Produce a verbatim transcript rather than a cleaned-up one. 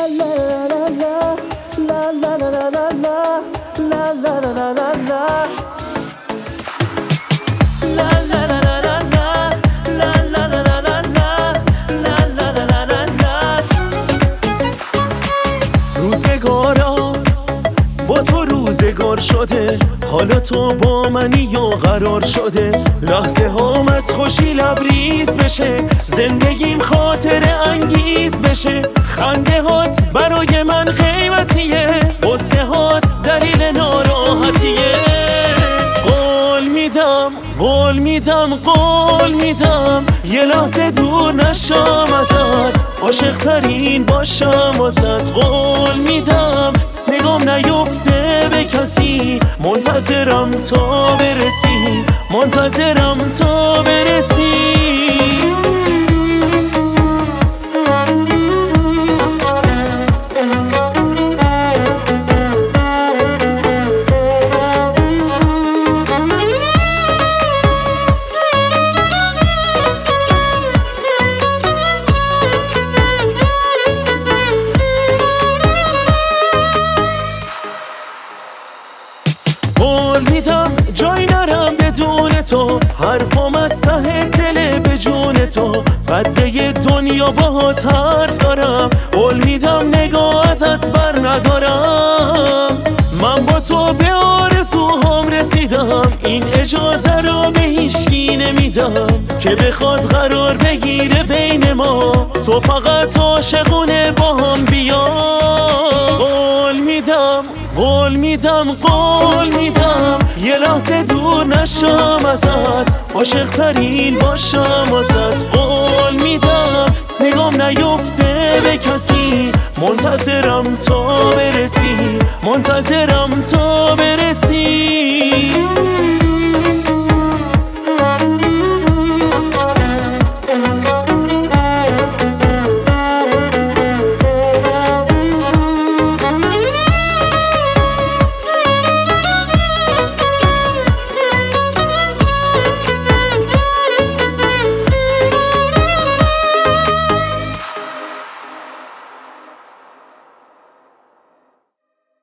روزگارا با تو روزگار شده، حالا تو با منی و قرار شده. لحظه هام از خوشی لبریز بشه، زندگیم خاطر انگیز بشه. خنده هات برای من قیمتیه، غصه هات دلیل ناراحتیه. قول میدم قول میدم قول میدم یه لحظه دور نشم ازت، عاشق ترین باشم واسد. قول میدم نگام نیفته به کسی، منتظرم تا برسی، منتظرم تا برسی. قول میدم جای نرم بدون تو، حرفم از ته دل به جون تو. قده دنیا باهات حرف دارم، قول میدم نگاه ازت بر ندارم. من با تو به آرزوهام رسیدم، این اجازه رو به هیچکی نمیدم که بخواد قرار بگیره بین ما. تو فقط عاشقونه با هم بیا. قول میدم قول میدم قول میدم یه لحظه دور نشم ازت، عاشق ترین باشم واسد. قول میدم نگام نیفته به کسی، منتظرم تا برسی، منتظرم تا برسی.